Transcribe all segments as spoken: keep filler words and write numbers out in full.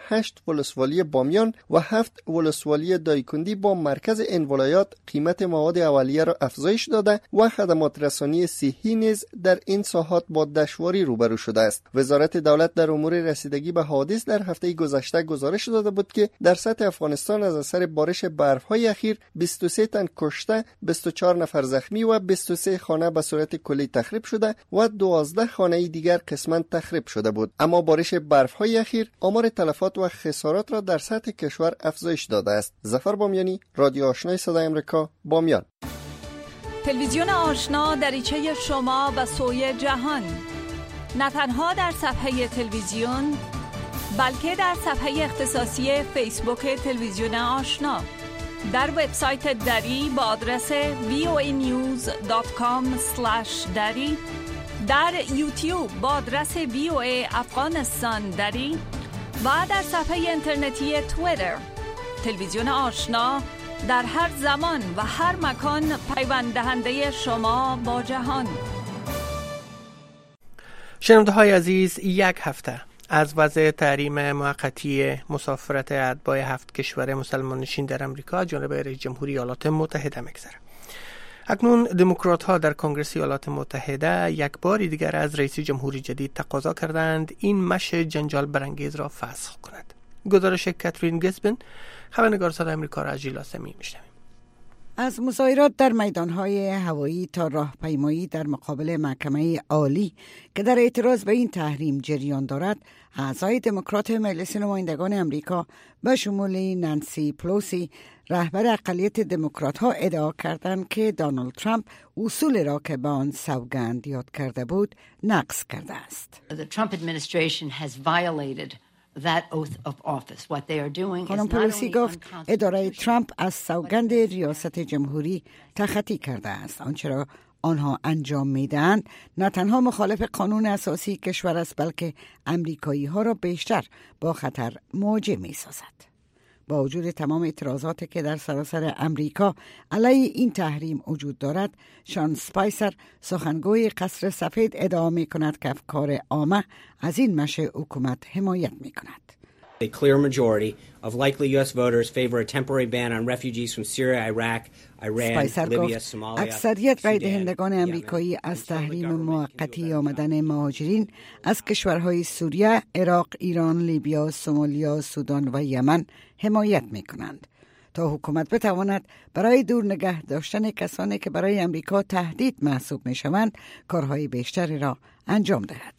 هشت ولسوالی بامیان و هفت ولسوالی دایکندی با مرکز این ولایات قیمت مواد اولیه را افزایش داده و خدمات رسانی صحی نیز در این ساحات با دشواری روبرو شده است. وزارت دولت در امور رسیدگی به حوادث در هفته گذشته گزارش داده بود که در سطح افغانستان از اثر بارش برف‌های اخیر بیست و سه تن کشته، بیست و چهار نفر زخمی و بیست و سه خانه به صورت کلی تخریب شده و دوازده خانه دیگر قسماً تخریب شده بود. اما بارش برف‌های اخیر آمار تلفات و خسارات را در سطح کشور افزایش داده است. ظفر بامیانی، رادیو آشنای صدای آمریکا، بامیان. تلویزیون آشنا دریچه شما به سوی جهان، نه تنها در صفحه تلویزیون بلکه در صفحه اختصاصی فیسبوک تلویزیون آشنا، در وبسایت دری با آدرس وی او ای نیوز دات کام اسلش دری، در یوتیوب با آدرس وی او ای افغانستان دری و در صفحه اینترنتی توییتر. تلویزیون آشنا در هر زمان و هر مکان پیوند دهنده شما با جهان. شنونده های عزیز، یک هفته از وضع تحریم موقتی مسافرت اتباع هفت کشور مسلمان نشین در امریکا جانب رئیس جمهوری ایالات متحده می‌گذرد. اکنون دموکرات ها در کنگره ایالات متحده یک بار دیگر از رئیس جمهوری جدید تقاضا کردند این مش جنجال برانگیز را فسخ کند. گزارش کاترین گیسبن، خبرنگار صدای آمریکا را از ژیلاسمی میشنویم. از مظاهرات در میدانهای هوایی تا راهپیمایی در مقابل محکمه عالی که در اعتراض به این تحریم جریان دارد، اعضای دموکرات مجلس نمایندگان امریکا به شمول نانسی پلوسی رهبر اقلیت دموکرات ها ادعا کردند که دونالد ترامپ اصول را که به آن سوگند یاد کرده بود نقض کرده است. The Trump administration has violated that oath of office. What they are doing خانم is not پلوسی only گفت اداره unconstitutional. ترامپ از سوگند ریاست جمهوری تخطی کرده است. آنچه را آنها انجام میدهند نه تنها مخالف قانون اساسی کشور است، بلکه امریکایی ها را بیشتر با خطر مواجه می سازد. با وجود تمام اعتراضاتی که در سراسر امریکا علیه این تحریم وجود دارد، شان سپایسر سخنگوی قصر سفید ادعا می کند که افکار عامه از این مش حکومت حمایت می کند. A clear majority of likely U S voters favor a temporary ban on refugees from Syria, Iraq, Iran, Libya, Somalia. اکثریت رای دهندگان امریکایی از تحریم موقتی آمدن مهاجرین از کشورهای سوریه، عراق، ایران، لیبیا، سومالیا، سودان و یمن حمایت می کنند تا حکومت بتواند برای دور نگه داشتن کسانی که برای امریکا تهدید محسوب می شوند کارهای بیشتری را انجام دهد.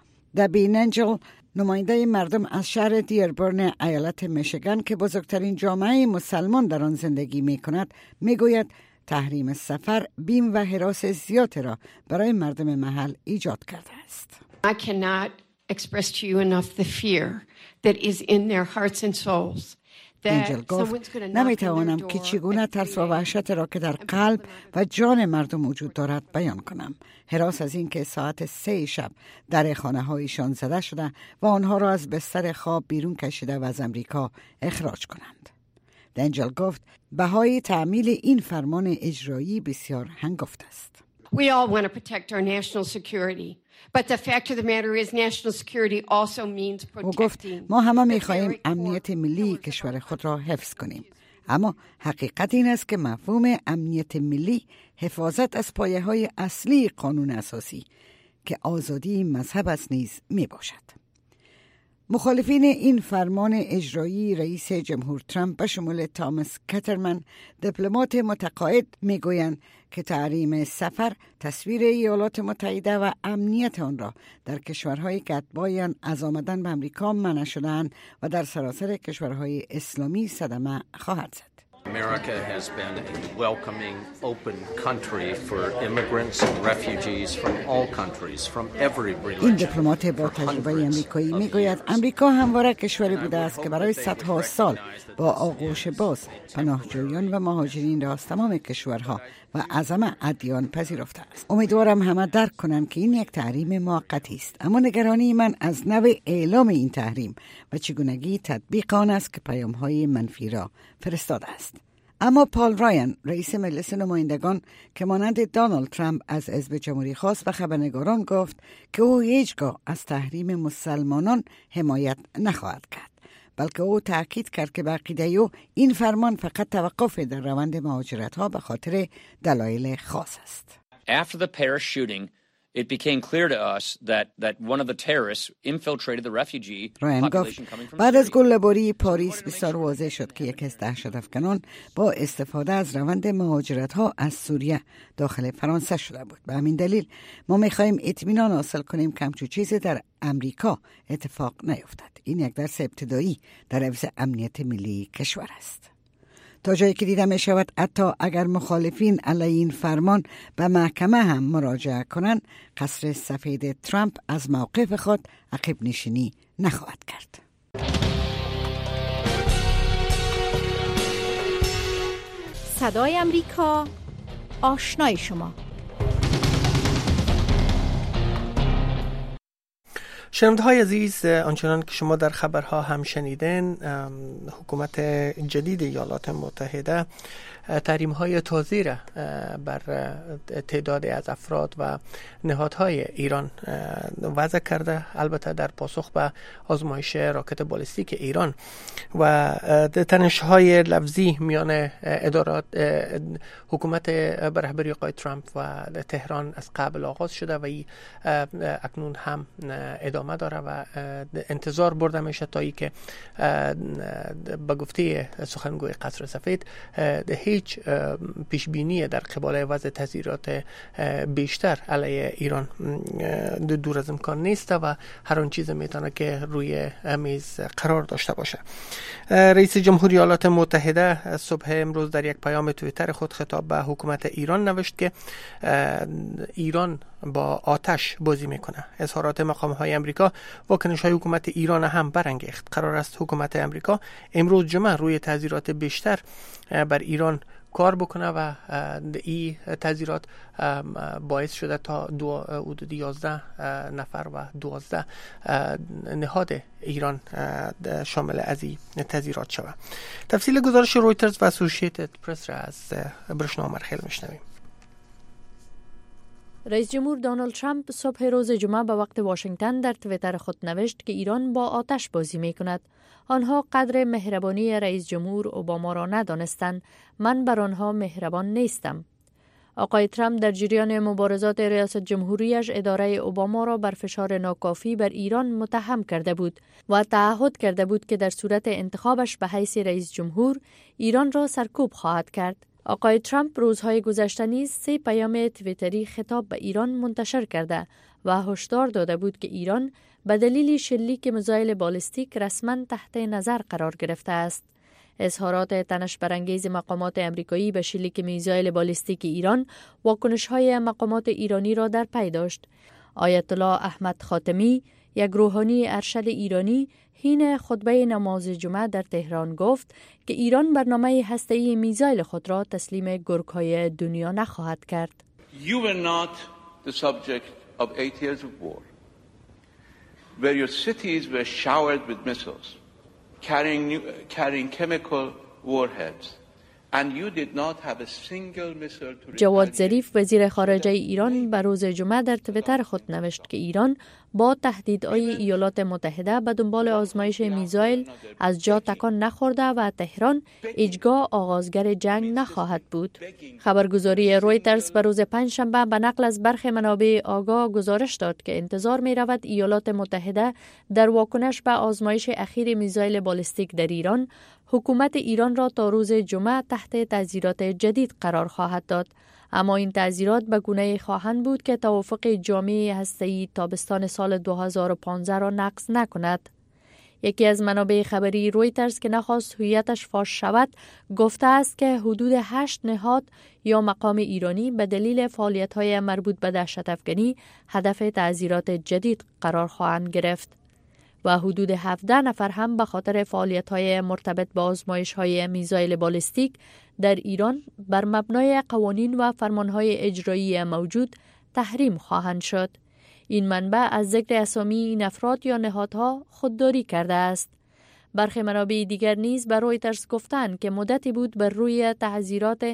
دبی ننجل، نماینده مردم از شهر دیربورن ایالت میشیگان که بزرگترین جامعه مسلمان در آن زندگی می کند، می گوید تحریم سفر بیم و هراس زیاد را برای مردم محل ایجاد کرده است. I cannot express to you enough the fear that is in their hearts and souls. انجل گفت نمیتوانم که چگونه ترس و وحشت را که در قلب و جان مردم وجود دارد بیان کنم. هراس از این که ساعت سه شب در خانه هایشان زده شده و آنها را از بستر خواب بیرون کشیده و از امریکا اخراج کنند. انجل گفت بهای تعمیل این فرمان اجرایی بسیار هنگفت است. We all want to protect our national security. But the fact of the matter is national security also means او گفت protecting. ما همه می‌خواهیم امنیت ملی کشور خود را حفظ کنیم، اما حقیقت این است که مفهوم امنیت ملی حفاظت از پایه‌های اصلی قانون اساسی که آزادی مذهب است نیز میباشد. مخالفین این فرمان اجرایی رئیس جمهور ترامپ به شمول تامس کترمن، دیپلمات متقاعد، میگویند که تحریم سفر تصویر ایالات متحده و امنیت آن را در کشورهایی که اتباع آن از آمدن به امریکا منع شده‌اند و در سراسر کشورهای اسلامی صدمه خواهد زد. America has been a welcoming, open country for immigrants and refugees from all countries, from every religion. این دیپلمات با تجربه امریکایی میگوید امریکا همواره کشوری بوده است که برای صدها سال با آغوش باز پناهجویان و مهاجرین را از تمام کشورها و از همه ادیان پذیرفته است. امیدوارم همه درک کنند که این یک تحریم موقتی است، اما نگرانی من از نوع اعلام این تحریم و چگونگی تطبیق آن است که پیام‌های منفی را فرستاده است. اما پال رایان، رئیس مجلس نمایندگان که مانند دونالد ترامپ از حزب جمهوری خواست و خبرنگاران گفت که او هیچگاه از تحریم مسلمانان حمایت نخواهد کرد. بلکه او تأکید کرد که به عقیده او این فرمان فقط توقف در روند مهاجرت ها به خاطر دلایل خاص است. After the Paris shooting, it became clear to us that that one of the terrorists infiltrated the refugee population coming from Syria. بعد از گله‌باری پاریس بسیار واضح شد که یکی از دهشت افکنان با استفاده از روند مهاجرت ها از سوریه داخل فرانسه شده بود. به همین دلیل ما می‌خواهیم اطمینان حاصل کنیم که همچون چیزی در امریکا اتفاق نیفتد. این یک درس ابتدایی در حفظ امنیت ملی کشور است. تا جایی که دیده می شود حتی اگر مخالفین علیه این فرمان به محکمه هم مراجعه کنند، قصر سفید ترامپ از موقف خود عقب نشینی نخواهد کرد. صدای امریکا، آشنای شما. شنونده های عزیز، آنچنان که شما در خبرها هم شنیدین، حکومت جدید ایالات متحده تحریم های تازی را بر تعدادی از افراد و نهادهای ایران وضع کرده، البته در پاسخ به آزمایش راکت بالستیک ایران و تنش‌های لفظی میان ادارات حکومت به رهبری آقای ترامپ و تهران از قبل آغاز شده و این اکنون هم ادامه داره و انتظار برده میشه تا ای که به گفته سخنگوی قصر سفید هیچ پیشبینی در قبال وضع تذیرات بیشتر علیه ایران دور از امکان نیست و هر آن چیز میتونه که روی میز قرار داشته باشه. رئیس جمهوری ایالات متحده صبح امروز در یک پیام توییتر خود خطاب به حکومت ایران نوشت که ایران با آتش بازی میکنه. اظهارات مقام های امریکا واکنش های حکومت ایران هم برانگیخت. قرار است حکومت امریکا امروز جمعه روی تذیرات بیشتر بر ایران کار بکنه و این تذیرات باعث شده تا دو حدود یازده نفر و دوازده نهاد ایران شامل از این تذیرات شود. تفصیل گزارش رویترز و اسوسییتد پرس را از برشنا مرخیل میشنویم. رئیس جمهور دونالد ترامپ صبح روز جمعه به وقت واشنگتن در توییتر خود نوشت که ایران با آتش بازی می کند. آنها قدر مهربانی رئیس جمهور اوباما را ندانستند. من بر آنها مهربان نیستم. آقای ترامپ در جریان مبارزات ریاست جمهوریش اداره اوباما را بر فشار ناکافی بر ایران متهم کرده بود و تعهد کرده بود که در صورت انتخابش به حیث رئیس جمهور ایران را سرکوب خواهد کرد. آقای ترامپ روزهای گذشته نیز سه پیام توییتری خطاب به ایران منتشر کرده و هشدار داده بود که ایران به دلیل شلیک میزایل بالستیک رسما تحت نظر قرار گرفته است. اظهارات تنش برانگیز مقامات امریکایی به شلیک میزایل بالستیک ایران واکنش‌های مقامات ایرانی را در پی داشت. آیت الله احمد خاتمی، یک روحانی ارشد ایرانی، حین خطبه نماز جمعه در تهران گفت که ایران برنامه هسته‌ای میزایل خود را تسلیم گرگ‌های دنیا نخواهد کرد. You were not the subject of eight years of war, where your cities were showered with missiles, carrying new, carrying chemical warheads, and you did not have a single missile to. جواد ظریف وزیر خارجه ایران به روز جمعه در توییتر خود نوشت که ایران با تهدیدهای ایالات متحده به دنبال آزمایش میزایل از جا تکان نخورده و تهران هیچگاه آغازگر جنگ نخواهد بود. خبرگزاری رویترز به روز پنجشنبه به نقل از برخی منابع آگاه گزارش داد که انتظار می رود ایالات متحده در واکنش به آزمایش اخیر میزایل بالستیک در ایران حکومت ایران را تا روز جمعه تحت تعزیرات جدید قرار خواهد داد. اما این تعزیرات به گونه‌ای خواهند بود که توافق جامعه هسته‌ای تابستان سال دو هزار و پانزده را نقض نکند. یکی از منابع خبری رویترز که نخواست هویتش فاش شود گفته است که حدود هشت نهاد یا مقام ایرانی به دلیل فعالیت‌های مربوط به دهشت افکنی هدف تعزیرات جدید قرار خواهند گرفت و حدود هفده نفر هم به خاطر فعالیت‌های مرتبط با آزمایش‌های میزایل بالستیک در ایران بر مبنای قوانین و فرمان‌های اجرایی موجود تحریم خواهند شد. این منبع از ذکر اسامی این افراد یا نهادها خودداری کرده است. برخی منابع دیگر نیز به رویترز گفتند که مدتی بود بر روی تعزیرات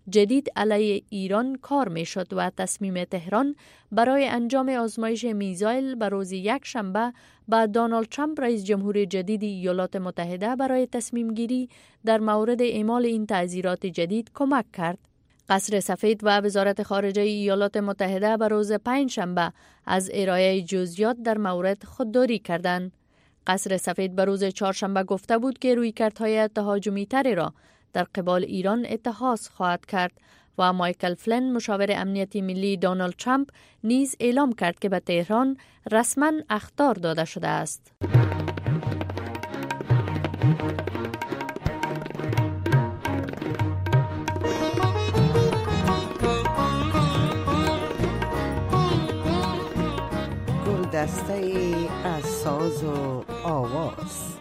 جدید علیه ایران کار می شد و تصمیم تهران برای انجام آزمایش میزایل به روز یک شنبه با دونالد ترامپ رئیس جمهور جدید ایالات متحده برای تصمیم گیری در مورد اعمال این تعزیرات جدید کمک کرد. قصر سفید و وزارت خارجه ایالات متحده به روز پنج شنبه از ارائه جزئیات در مورد خودداری کردند. قصر سفید به روز چهارشنبه گفته بود که رویکردهای تهاجمی‌تری را در قبال ایران اتخاذ خواهد کرد و مایکل فلین مشاور امنیتی ملی دونالد ترامپ نیز اعلام کرد که به تهران رسما اخطار داده شده است. دسته ای از ساز و آواز.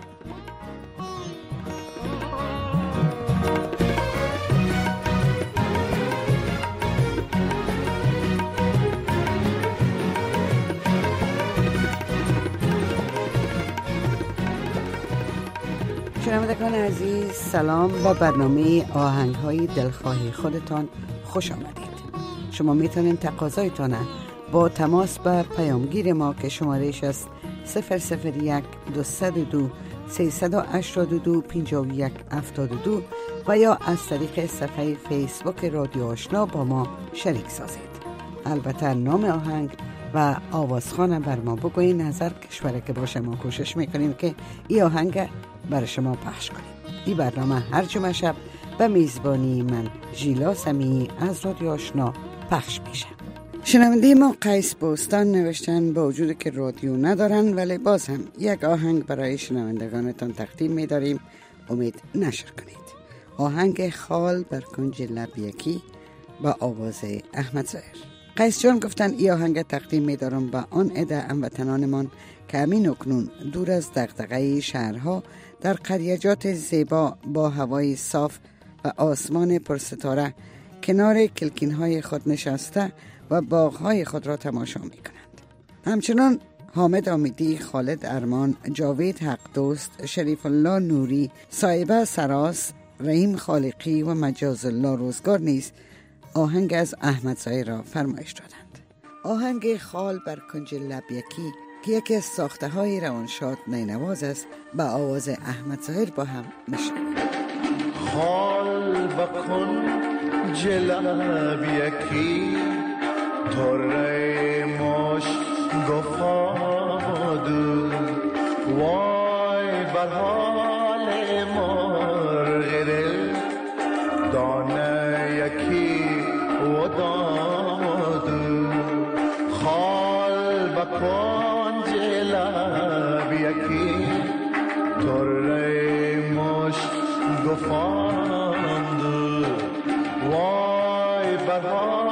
شنوندگان عزیز، سلام و برنامه آهنگ های دلخواه خودتان خوش آمدید. شما میتونید تقاضایتان با تماس به پیامگیر ما که شمارش است صفر صفر یک دویست و دو سیصد و هشتاد و دو پنجاه و یک هفتاد و دو و یا از طریق صفحه فیسبوک رادیو آشنا با ما شریک سازید. البته نام آهنگ و آوازخوان بر ما بگوین. نظر کشوره که باشه ما کوشش میکنیم که این آهنگ برای شما پخش کنیم. این برنامه هر جمعه شب به میزبانی من ژیلا سمیعی از رادیو آشنا پخش میشه. شنونده ما قیس بوستان نوشتن با وجود که رادیو ندارن ولی باز هم یک آهنگ برای شنوندگانتان تقدیم می‌داریم، امید نشر کنید. آهنگ خال بر کنج لب یکی با آواز احمد ظاهر. قیس جان گفتن ای آهنگ تقدیم می‌دارم به آن عده هموطنانمان که همین اکنون دور از دغدغه شهرها در قریجات زیبا با هوای صاف و آسمان پرستاره کنار کلکین‌های خود نشسته و باغ‌های خود را تماشا می‌کنند. همچنان حامد امیدی، خالد ارمان، جاوید حق دوست، شریف الله نوری، صاحبه سراس، رحیم خالقی و مجاز الله روزگار نیز آهنگ از احمد ظاهر را فرمایش دادند. آهنگ خال بر کنج لب یکی که یکی از ساخته‌های روانشاد نینواز است با آواز احمد ظاهر با هم میشنویم. خال بر کنج لب یکی تره ماش گفادو وای بر حال مرغ دل دانه یکی و دادو خال بکنج لب یکی تره ماش گفادو وای بر حال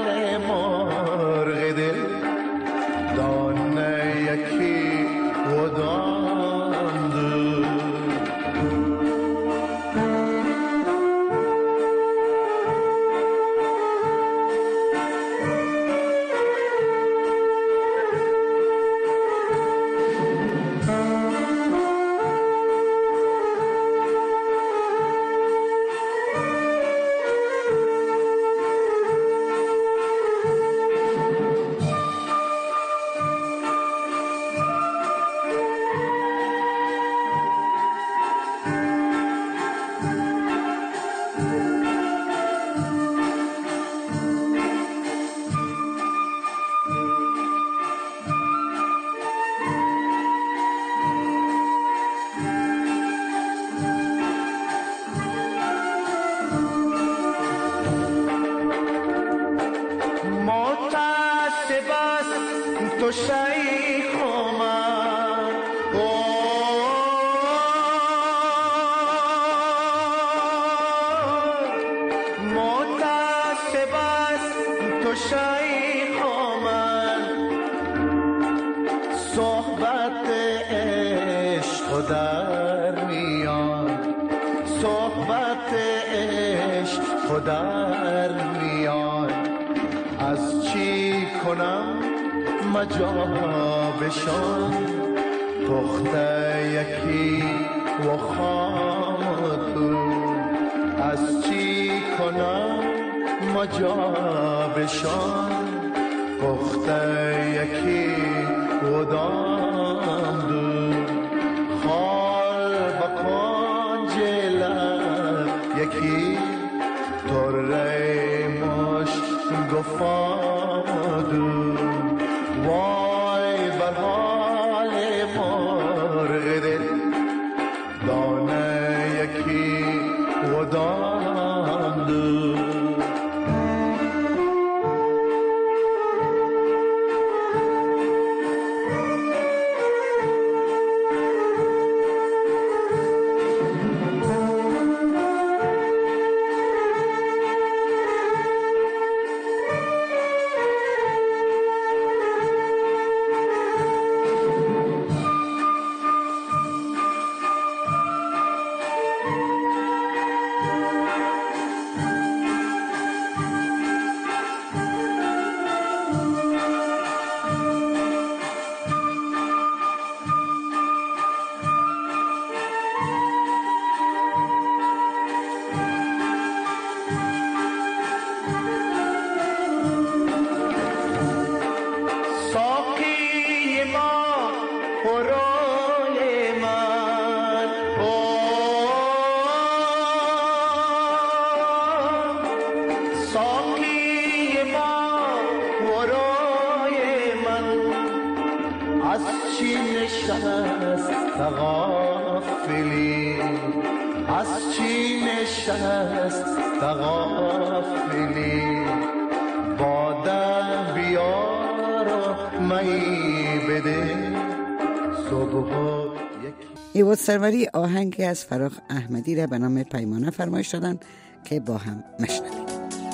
در میان از چی کنم مجابشان پخته یکی و خام تو از چی کنم مجابشان پخته یکی ودام دو خال بکن جلب یکی توره مش گفادو وای بر حال مرغ دل دانه یکی ودام دو تغافلی از چی نشست تغافلی باده بیار و می بده صبح ایواد سروری آهنگی از فراخ احمدی را به نام پیمانه فرمایش دادن که با هم مشنویم.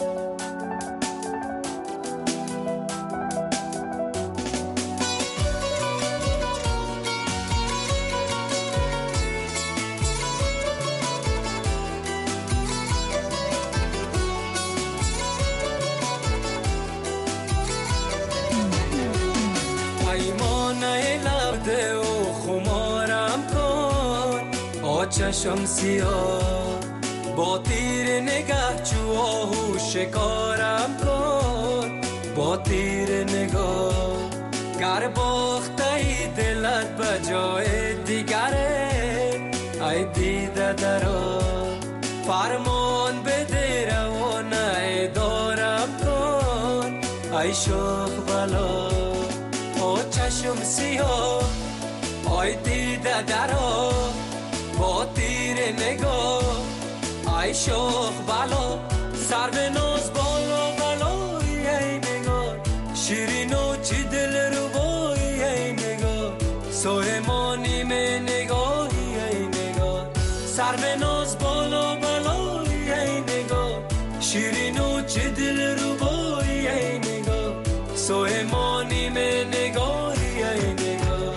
چشم سیاه با تیر نگاه چو آهو شکارم کن با تیر نگاه گر باخته ای دلت به جای دیگره ای دیده درا فرمان بده روانه ای دارم کن ای شوخ بلا با چشم سیاه ای دیده درا با تیر نگاه ای شوخ بلا سر به ناز بالا بلایی ای نگاه شیرین و چی دل رو بایی ای نگاه سوهمانی می نگاهی ای نگاه سر به ناز بالا بلایی ای نگاه شیرین و چی دل رو بایی ای نگاه سوهمانی می نگاهی ای نگاه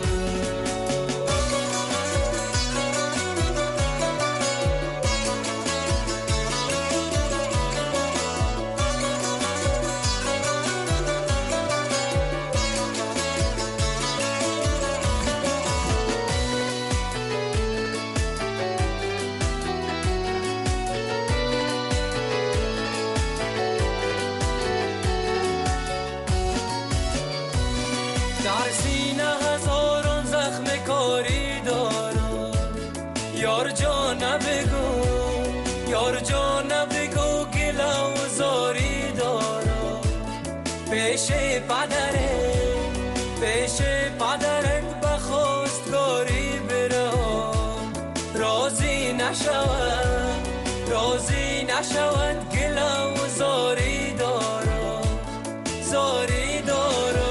در سینه هزاران زخم کاری دارم یار جان بگو یار جان بگو گله و زاری دارم پیش پدره پیش پدرت بخواستگاری برم راضی نشود راضی نشود گله و زاری دارم زاری دارم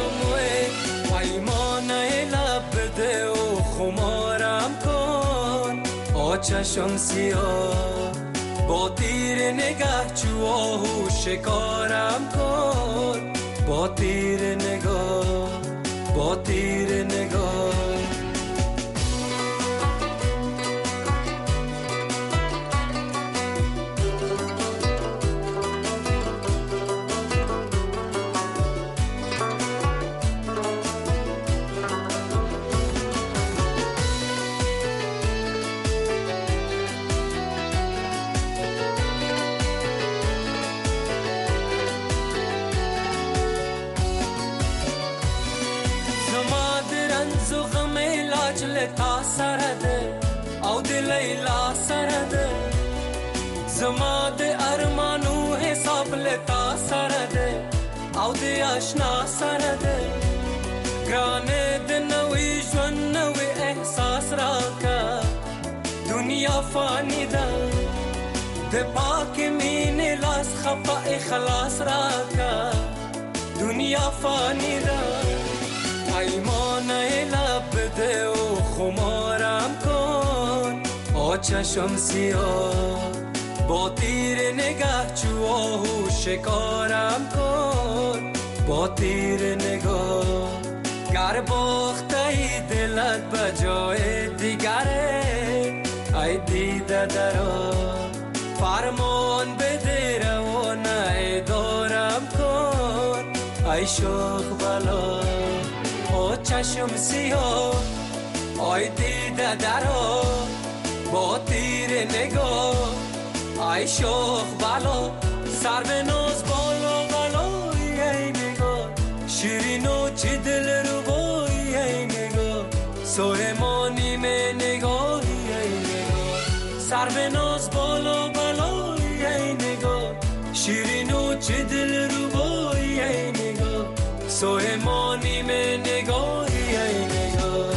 پیمانه لب بده و خمارم کن آچشم سیاه با تیر نگاه چو آهو شکارم کن با تیر نگاه با تیر نگاه تا سرده او د لیلا سرده زما د ارمانو حساب لتا سرده او د آشنا سرده ګرانه د نوې ژوند نوې احساس راکا دنیا فانی ده د پاک مینې لاس خفا اخلاص راکا دنیا فانی ده ایمان لب ده و خمارم کن آ چشم سیاه با تیر نگاه چو آهو شکارم کن با تیر نگاه گر باخته ای دلت بجای دیگره ای دیده درا فرمان بده روانه دارم کن ای شوخ بلا آ چشم سیاه ای دیده درا با تیر نگاه ای شوخ بلا سر به ناز بالا بالا ای نگاه شیرینو چی دل رو بایی ای نگاه سویمانی می نگاهی ای نگاه سر به ناز بالا بالا ای نگاه شیرینو چی دل رو بایی ای نگاه سویمانی می نگاهی ای نگاه.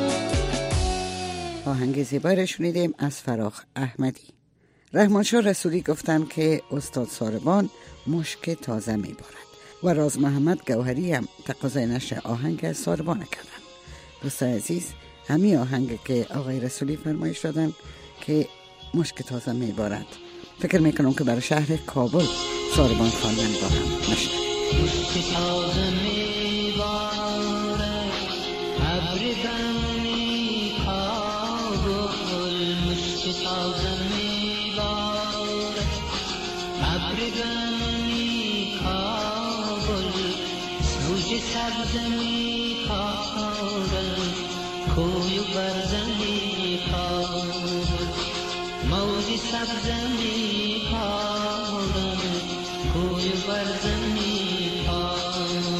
آهنگ زیبایی را شنیدیم از فراخ احمدی. رحمانشاه رسولی گفتند که استاد ساربان مشک تازه میبارد و راز محمد گوهری هم تقاضای نشر آهنگ ساربان کردند. دوستان عزیز، همین آهنگ که آقای رسولی فرمایش دادن که مشک تازه میبارد، فکر میکنم که برای شهر کابل ساربان خواندن با هم نشنویم. مشک تازه میبارد ابر بنی کابل مشک تازه سبزمی کارم کوی برزمی کارم موجی سبزمی کارم کوی برزمی کارم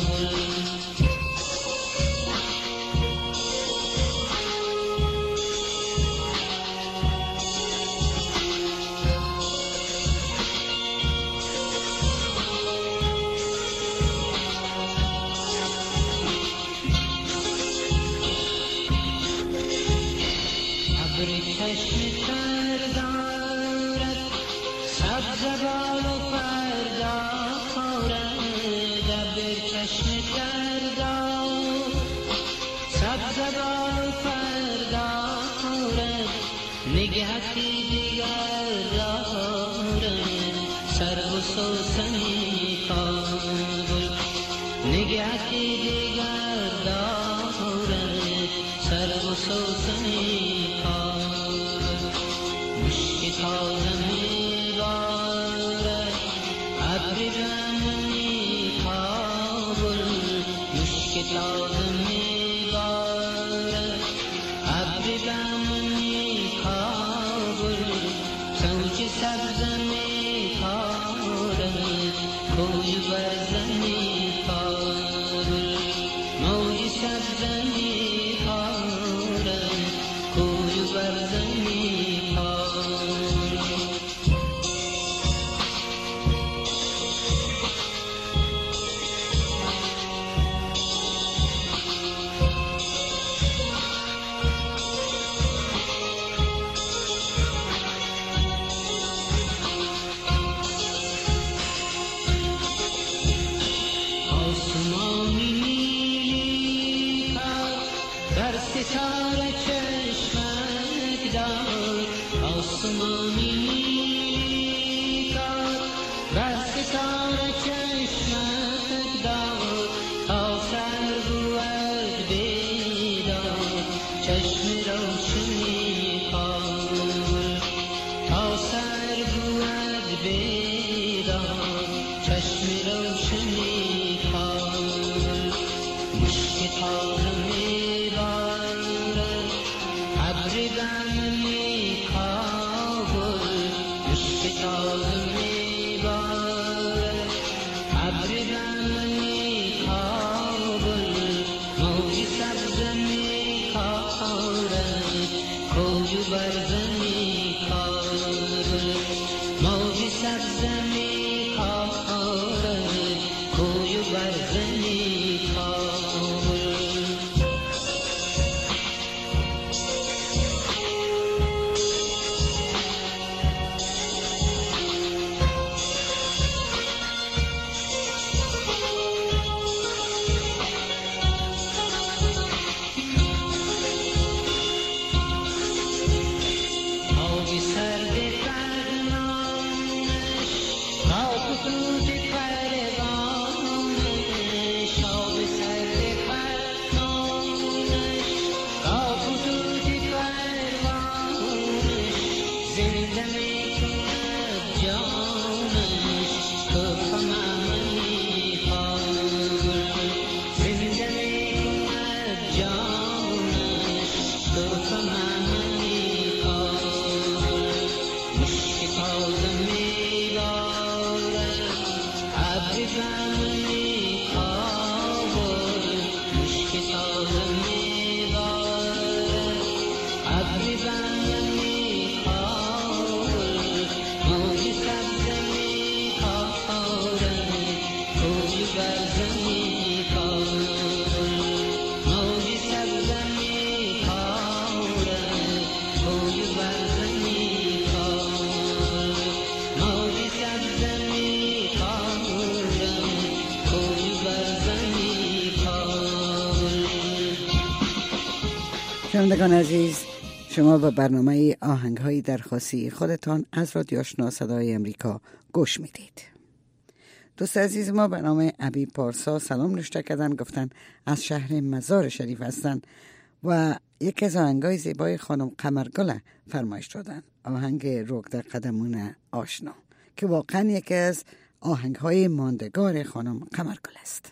شنوندگان عزیز، شما به برنامه آهنگ‌های درخواستی خودتان از رادیو آشنا صدای امریکا گوش میدید. دوست عزیز ما به نام ابی پارسا سلام نوشته کردن، گفتن از شهر مزار شریف هستن و یکی از آهنگ‌های زیبای خانم قمرگل فرمایش دادن، آهنگ روک در قدمون آشنا، که واقعا یکی از آهنگ‌های ماندگار خانم قمرگل است.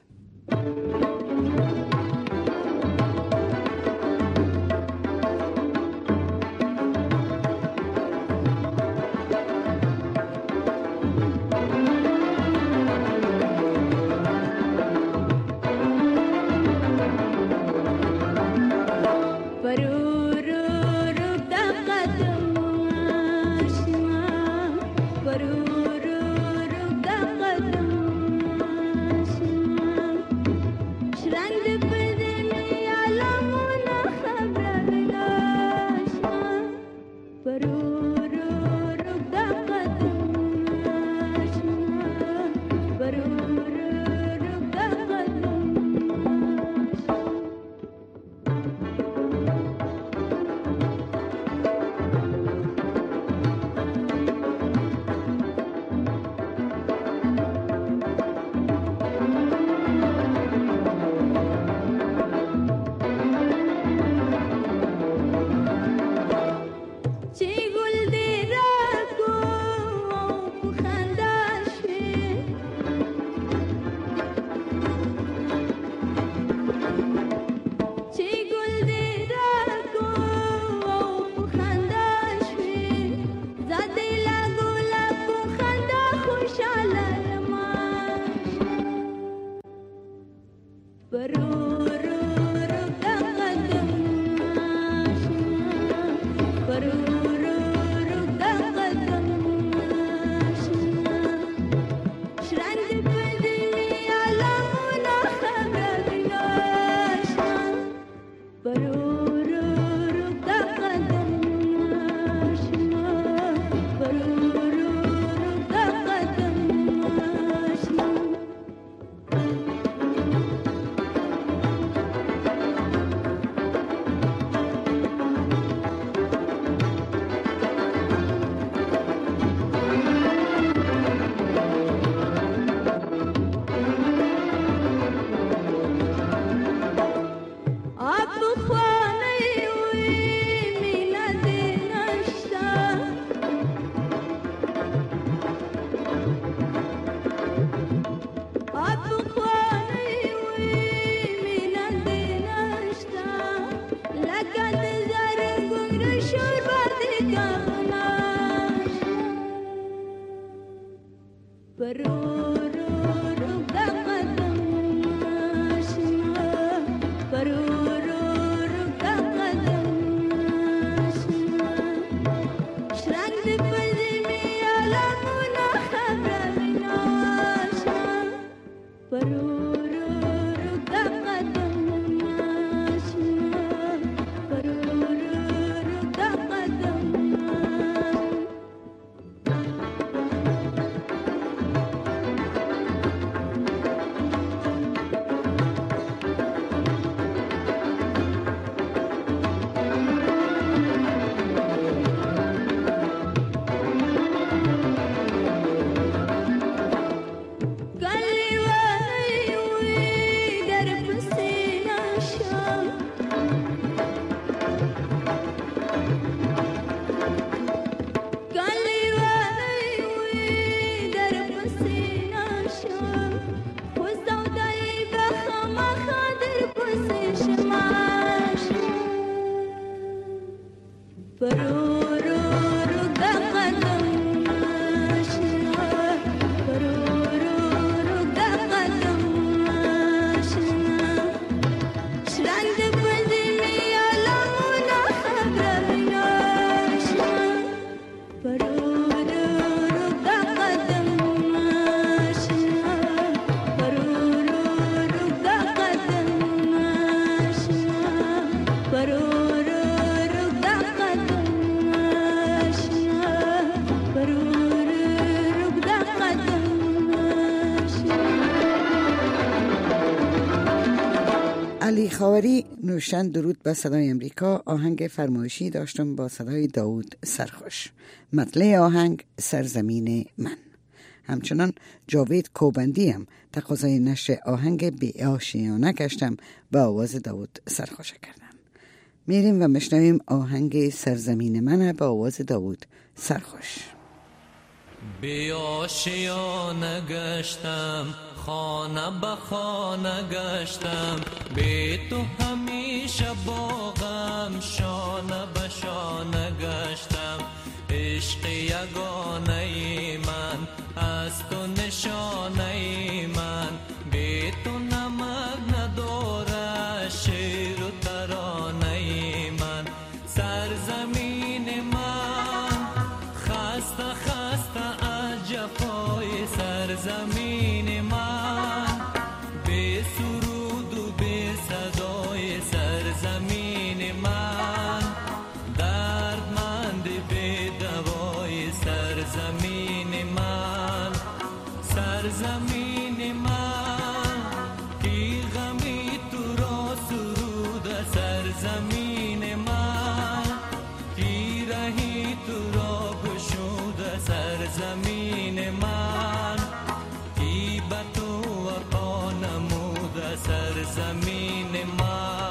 خاوری نوشتن درود به صدای امریکا. آهنگ فرمایشی داشتم با صدای داود سرخوش. مطلع آهنگ سرزمین من. همچنان جاوید کوبندی هم تقاضای نشر آهنگ بی آشیانه گشتم با آواز داود سرخوش کردم. میریم و مشنویم آهنگ سرزمین من با آواز داود سرخوش. بی آشیانه گشتم، خانه به خانه گشتم، بی تو همیشه باغم، شانه به شانه گشتم. عشق یگانه من از تو نشانه من، بی تو نمک نداره شعر و ترانه من. سرزمین من خسته خسته از جفای سرزمین من، بی سرود و بی صدای سرزمین من، دردمند بی دوای سرزمین من. سرزمین من کی غمی تو را سرود، سرزمین من کی رهی تو را گشود، سرزمین من کی به تو وفا نمود، سرزمین من.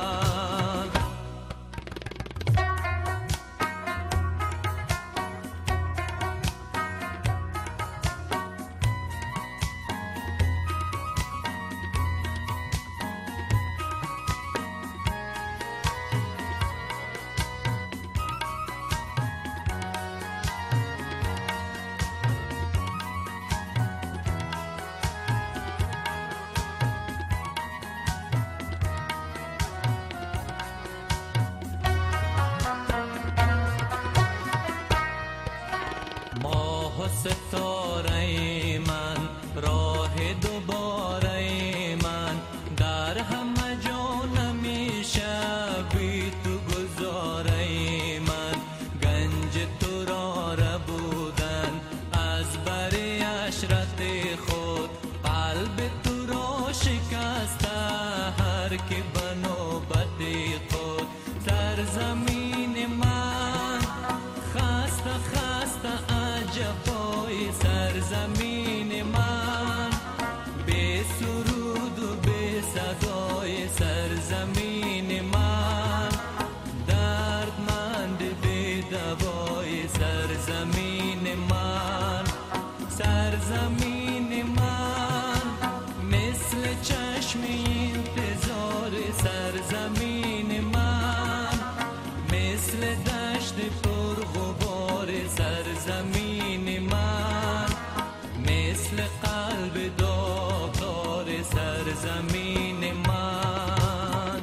ستاره من راه دوباره من، در همه جا نمیشه بی تو گذاره من. گنج تو را ربودن از بر عشرت خود، قلب تو را شکسته هر که به نوبت خود. سرزمین من خسته خسته جفای سرزمین من، بی سرود و بی صدای سرزمین من، دردمند بی دوای سرزمین من. سرزمین من مثل چشم انتظار سرزمین من، مثل دشت پرغبار سرزمین من، مثل قلب داغدار سرزمین من.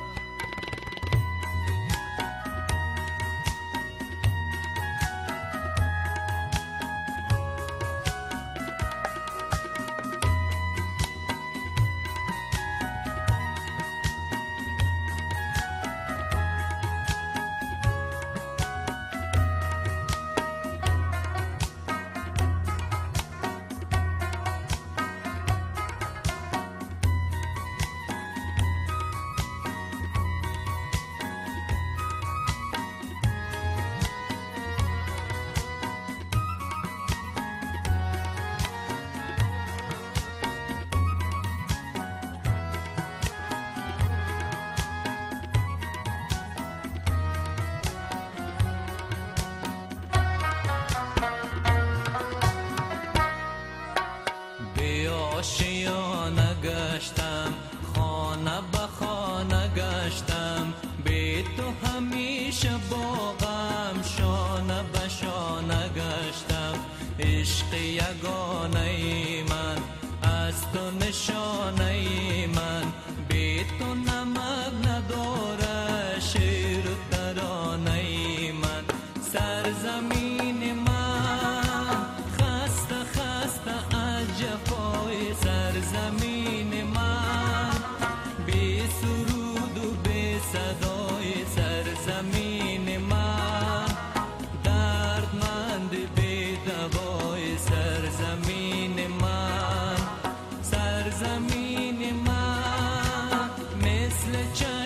آشیانه گشتم، خانه به خانه گشتم، بی تو همیشه باغم، شانه به شانه گشتم. عشق یگانه من از تو نشانه من، بی تو نمک نداره شعر و ترانه من. سرزمین من خسته خسته از جفای سرزمین من، بی سرود و بی صدای سرزمین من، دردمند بی دوای سرزمین من. سرزمین من مثل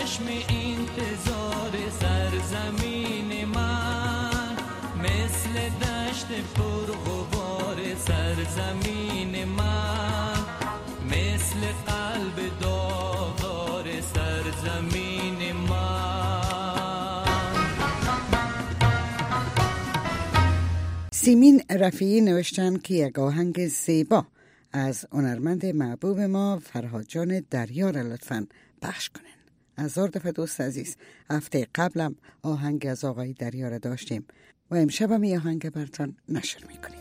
مثل دشت پر غبار سرزمین من، مثل قلب داغدار سرزمین من. سیمین رفیعی نوشتن که یک آهنگ زیبا از هنرمند محبوب ما فرهاد جان دریا را لطفاً پخش کنین. هزار دفعه دوست عزیز، هفته قبلم آهنگ از آقای دریا را داشتیم و امشب هم این آهنگ براتون نشر میکنیم.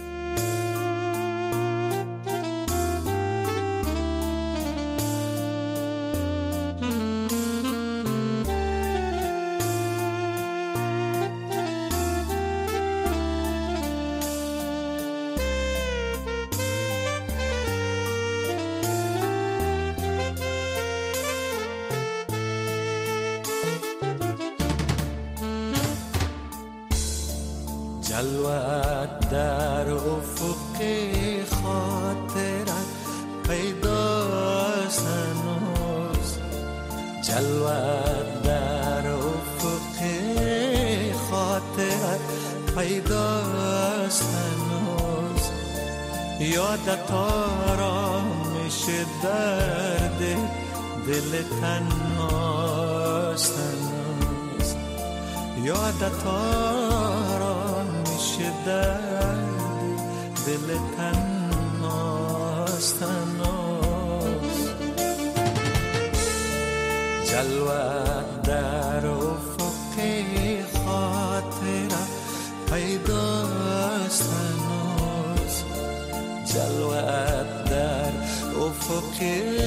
جلوت در افق خاطرت پیداست هنوز، جلوت در افق خاطرت پیداست هنوز. یادت آرامش درد دل تنهاست هنوز، یادت آرامش درد دل تنهاست هنوز. جلوت در افق خاطرت پیداست هنوز، جلوت در افق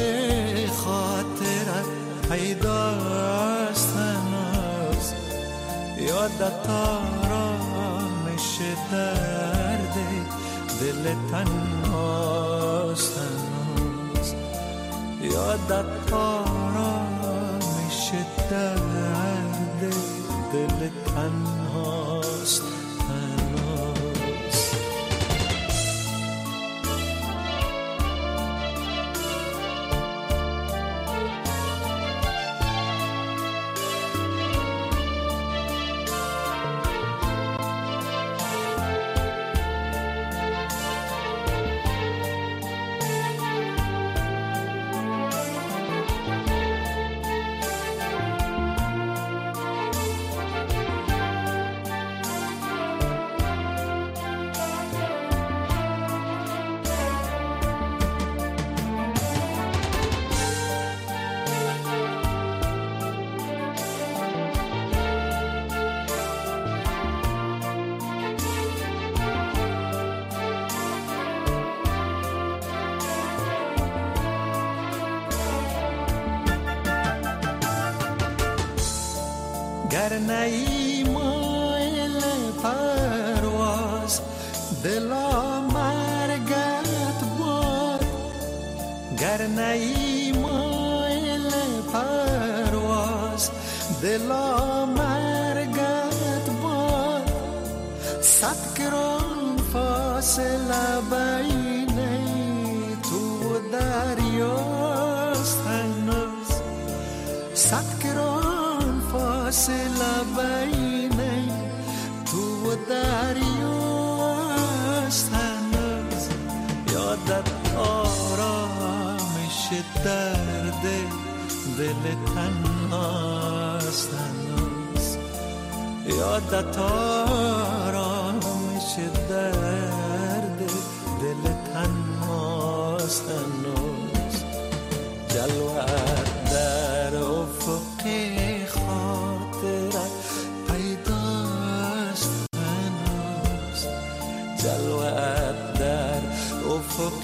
خاطرت پیداست هنوز. یادت آرامش درد دل تنهاست هنوز، یادت آرامش درد دل تنهاست هنوز. گر نی مایل پرواز دلا مرگت باد، گر نی مایل پرواز دلا مرگت باد. صد گران فاصله بین تو و دریاست هنوز، صد گران فاصله بین تو و دریاست هنوز. یادت آرامش درد دل تنهاست هنوز، یادت آرامش درد دل تنهاست هنوز. جلوت در افق خاطرت پیداست هنوز، جلوت در افق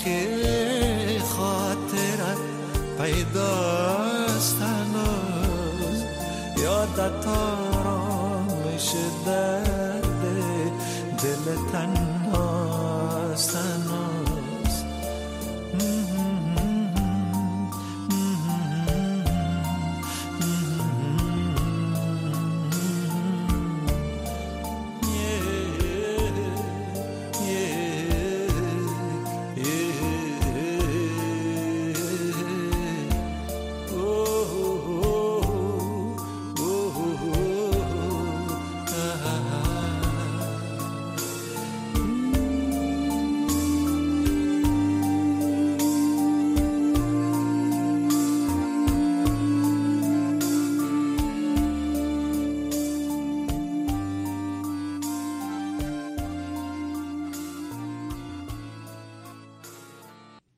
خاطرت پیداست هنوز. یادت آرامش درد دل تنهاست هنوز.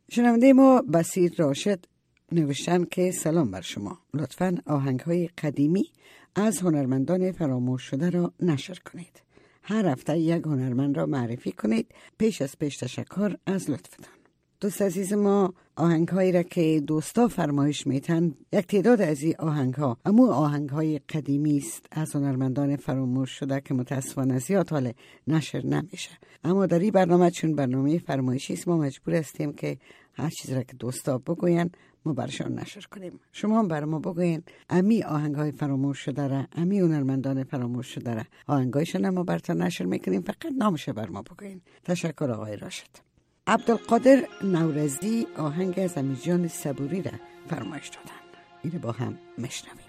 شنونده ما بصیر راشد نوشتن که سلام بر شما، لطفاً آهنگ‌های قدیمی از هنرمندان فراموش شده را نشر کنید. هر هفته یک هنرمند را معرفی کنید. پیش از پیش تشکر از لطفتان. دوست عزیز ما، آهنگ‌هایی را که دوستا فرمایش میتن، یک تعداد از این آهنگ‌ها امو آهنگ‌های قدیمی است از هنرمندان فراموش شده که متاسفانه زیاد حال نشر نمیشه. اما در این برنامه چون برنامه فرمایشی است، ما مجبور هستیم که هر چیز را که دوستا بگوین ما برشان نشر کنیم. شما هم بر ما بگوین امی آهنگ‌های فراموش شده را، امی هنرمندان فراموش شده را، آهنگایشان ما براتون نشر میکنیم، فقط نامش بر ما بگوین. تشکر آقای راشد. عبدالقادر نورزی آهنگ از امیجان صبوری را فرمایش دادن. اینو با هم میشنویم.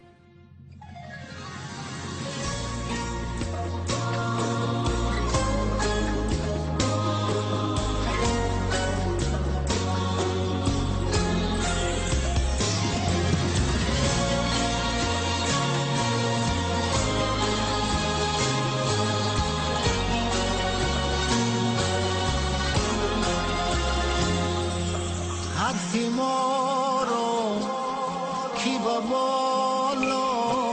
حرفی ما رو کی به بالا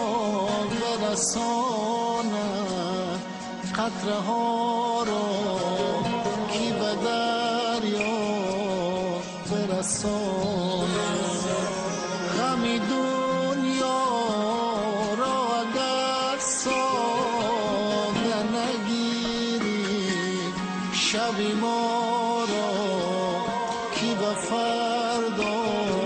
برسانه، قطره ها رو کی به دریا برسانه، غمی دنیا را اگر ساده نگیری، شبی ما را کی به فردا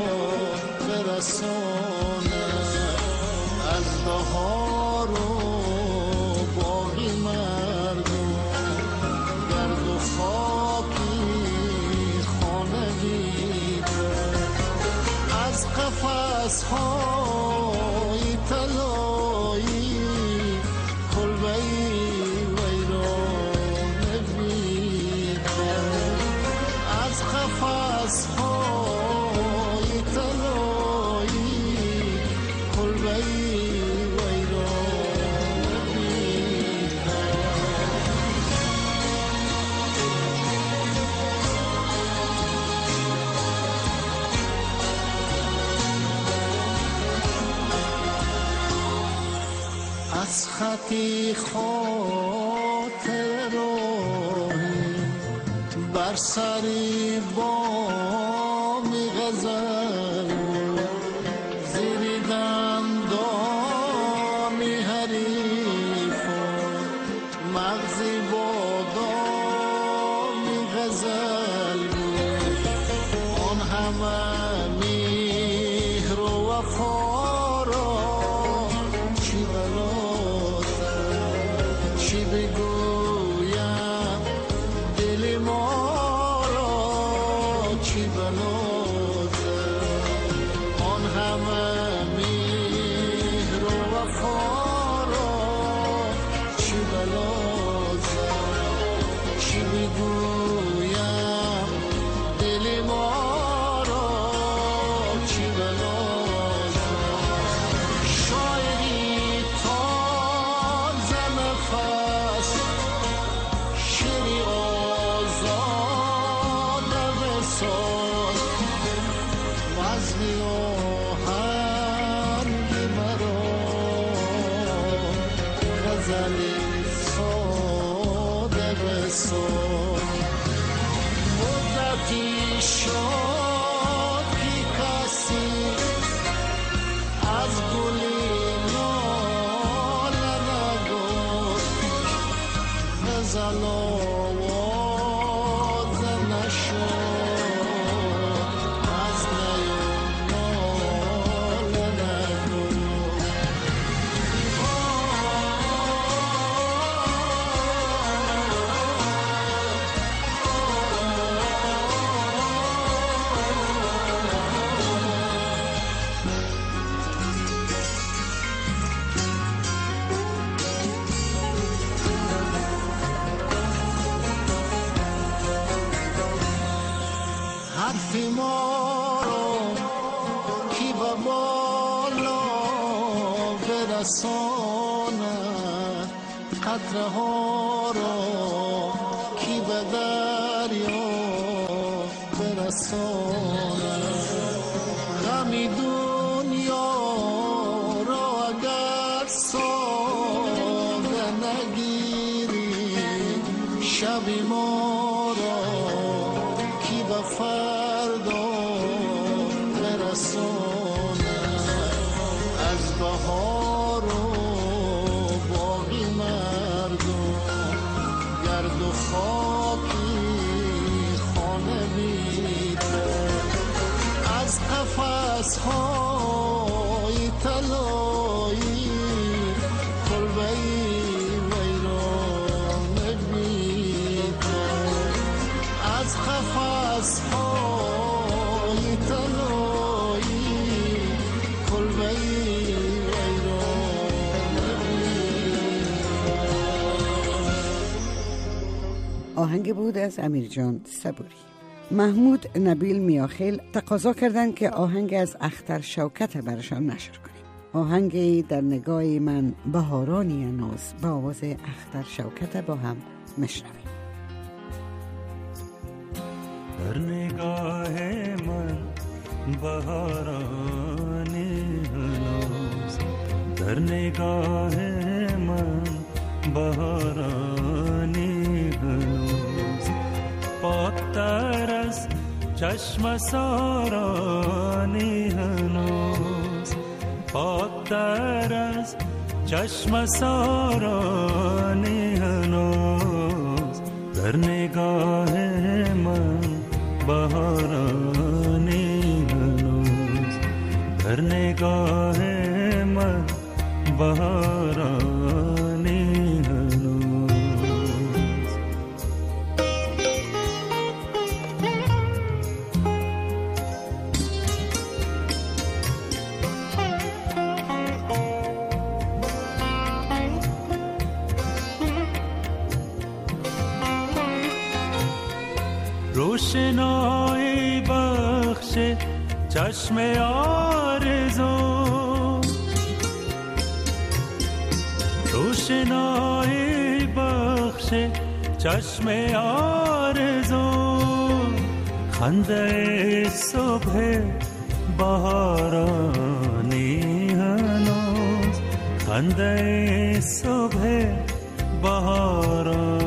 برسانه، از بهار و باقی مردم، گرد و خاکی خانگی، از قفس های طلایی کلبه‌ای ویران بیده، از قفس های طلایی کلبه‌ای ویران بیده. از خطی خاطر راهی بر سری بامی غزل، زیر دندانی حریفان مغزی بادامی غزل، آن همه مهر و وفا را چی بلازم، چی بگویم دل ما را، چی بلازم، آن همه مهر و وفا را چی بلازم، چی بگویم دل ما را، چی بلازم. شاعری تازه نفس، شعری آزاده بساز، وزنی آهنگ مرا، غزلی ساده بساز. مدتی شد که کسی از گلی ناله نگفت، غزل آواز نشد، از نی و ناله نگفت. حرفی ما رو کی به بالا برسانه، قطره ها رو کی به دریا برسانه. برسانم غمی دنیا را اگر ساده نگیری شبی ما را کی به فردا برسانم از بهار و باقی مردم گرد و خاکی خانه بیده از قفس های طلایی کلبه ویران بیده از قفس های طلایی کلبه آهنگ بود از امیرجان صبوری. محمود نبیل میاخیل تقاضا کردند که آهنگ از اختر شوکت برشان نشر کنیم. آهنگی در نگاه من بهارانی نوز با آواز اختر شوکت با هم مشنویم. در نگاه من بهارانی نوز در نگاه من بهارانی هنوز پاکتر از چشم سارانی هنوز پاکتر از چشم سارانی هنوز در نگاه من بهارانی هنوز در نگاه من بهارانی هنوز روشنایی بخش چشم آرزو روشنایی بخش چشم آرزو خنده صبح بهارانی هنوز خنده صبح بهارانی